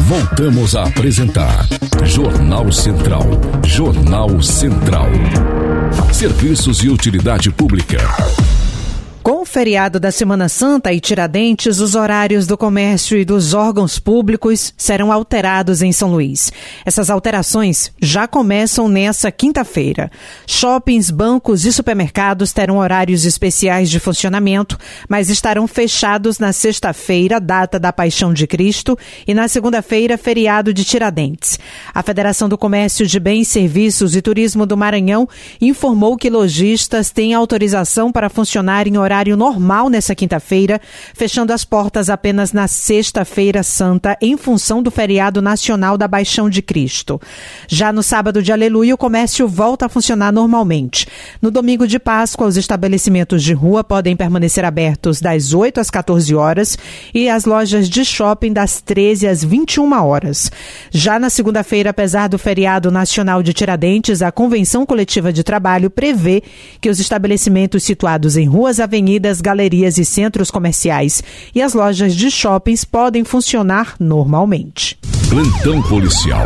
Voltamos a apresentar Jornal Central. Jornal Central. Serviços e utilidade pública. Com o feriado da Semana Santa e Tiradentes, os horários do comércio e dos órgãos públicos serão alterados em São Luís. Essas alterações já começam nessa quinta-feira. Shoppings, bancos e supermercados terão horários especiais de funcionamento, mas estarão fechados na sexta-feira, data da Paixão de Cristo, e na segunda-feira, feriado de Tiradentes. A Federação do Comércio de Bens, Serviços e Turismo do Maranhão informou que lojistas têm autorização para funcionar em horário normal nessa quinta-feira, fechando as portas apenas na sexta-feira santa, em função do feriado nacional da Paixão de Cristo. Já no sábado de Aleluia, o comércio volta a funcionar normalmente. No domingo de Páscoa, os estabelecimentos de rua podem permanecer abertos das 8 às 14 horas e as lojas de shopping das 13 às 21 horas. Já na segunda-feira, apesar do feriado nacional de Tiradentes, a Convenção Coletiva de Trabalho prevê que os estabelecimentos situados em ruas, avenidas, galerias e centros comerciais e as lojas de shoppings podem funcionar normalmente. Plantão policial.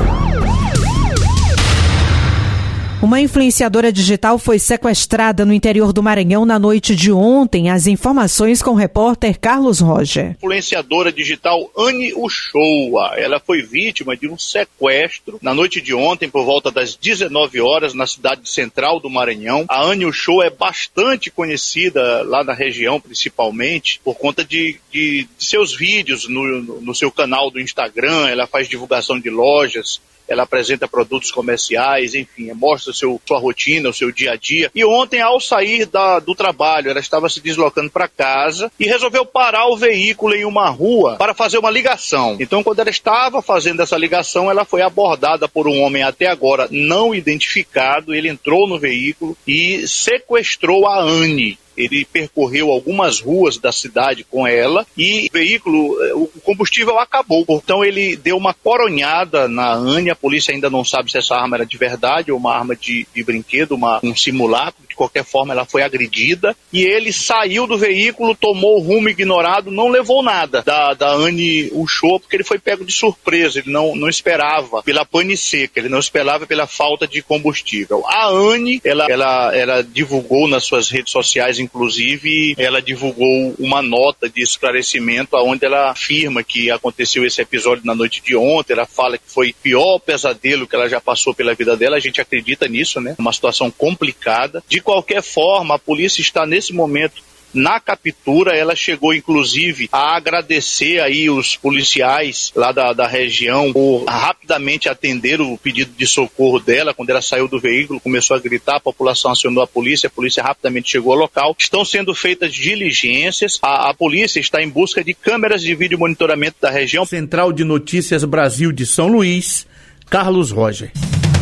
Uma influenciadora digital foi sequestrada no interior do Maranhão na noite de ontem. As informações com o repórter Carlos Roger. Influenciadora digital Anne Uchoa. Ela foi vítima de um sequestro na noite de ontem, por volta das 19 horas, na cidade central do Maranhão. A Anne Uchoa é bastante conhecida lá na região, principalmente, por conta de seus vídeos no seu canal do Instagram. Ela faz divulgação de lojas, ela apresenta produtos comerciais, enfim, mostra sua rotina, o seu dia a dia. E ontem, ao sair do trabalho, ela estava se deslocando para casa e resolveu parar o veículo em uma rua para fazer uma ligação. Então, quando ela estava fazendo essa ligação, ela foi abordada por um homem até agora não identificado. Ele entrou no veículo e sequestrou a Anne. Ele percorreu algumas ruas da cidade com ela e o veículo, o combustível acabou. Então ele deu uma coronhada na Anne. A polícia ainda não sabe se essa arma era de verdade ou uma arma de brinquedo, um simulacro. De qualquer forma, ela foi agredida e ele saiu do veículo, tomou o rumo ignorado, não levou nada da Anne Uchoa, porque ele foi pego de surpresa. Ele não esperava pela pane seca, ele não esperava pela falta de combustível. A Anne, ela divulgou nas suas redes sociais, inclusive, ela divulgou uma nota de esclarecimento onde ela afirma que aconteceu esse episódio na noite de ontem. Ela fala que foi o pior pesadelo que ela já passou pela vida dela. A gente acredita nisso, né? Uma situação complicada. De qualquer forma, a polícia está nesse momento na captura. Ela chegou, inclusive, a agradecer aí os policiais lá da região por rapidamente atender o pedido de socorro dela. Quando ela saiu do veículo, começou a gritar, a população acionou a polícia rapidamente chegou ao local. Estão sendo feitas diligências. A polícia está em busca de câmeras de vídeo monitoramento da região. Central de Notícias Brasil de São Luís, Carlos Roger.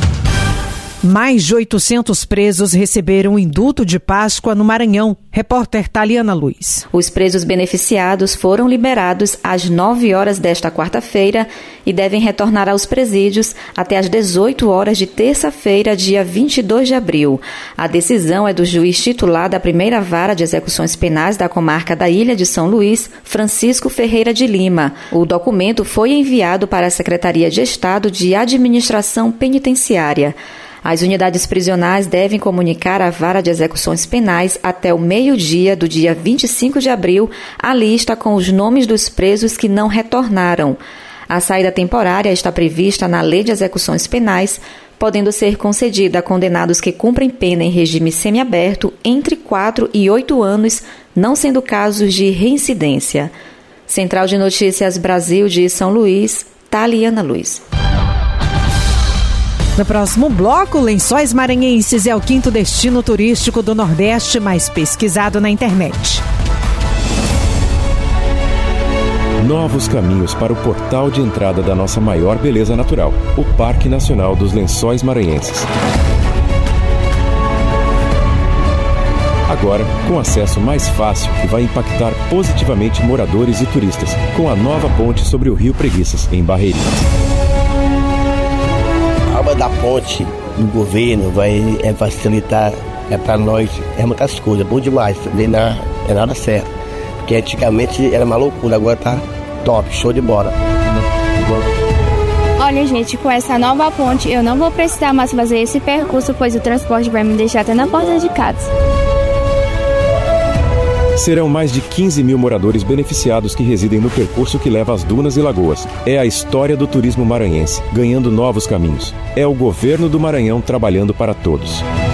Mais de 800 presos receberam o indulto de Páscoa no Maranhão. Repórter Taliana Luiz. Os presos beneficiados foram liberados às 9 horas desta quarta-feira e devem retornar aos presídios até às 18 horas de terça-feira, dia 22 de abril. A decisão é do juiz titular da primeira vara de execuções penais da comarca da Ilha de São Luís, Francisco Ferreira de Lima. O documento foi enviado para a Secretaria de Estado de Administração Penitenciária. As unidades prisionais devem comunicar à Vara de Execuções Penais até o meio-dia do dia 25 de abril a lista com os nomes dos presos que não retornaram. A saída temporária está prevista na Lei de Execuções Penais, podendo ser concedida a condenados que cumprem pena em regime semiaberto entre 4 e 8 anos, não sendo casos de reincidência. Central de Notícias Brasil de São Luís, Taliana Luiz. No próximo bloco, Lençóis Maranhenses é o 5º destino turístico do Nordeste mais pesquisado na internet. Novos caminhos para o portal de entrada da nossa maior beleza natural, o Parque Nacional dos Lençóis Maranhenses. Agora, com acesso mais fácil que vai impactar positivamente moradores e turistas, com a nova ponte sobre o Rio Preguiças, em Barreirinha. A obra da ponte do governo vai facilitar para nós, muitas coisas, bom demais, também na hora certa. Porque antigamente era uma loucura, agora tá top, show de bola. Olha, gente, com essa nova ponte eu não vou precisar mais fazer esse percurso, pois o transporte vai me deixar até na porta de casa. Serão mais de 15 mil moradores beneficiados que residem no percurso que leva às dunas e lagoas. É a história do turismo maranhense, ganhando novos caminhos. É o governo do Maranhão trabalhando para todos.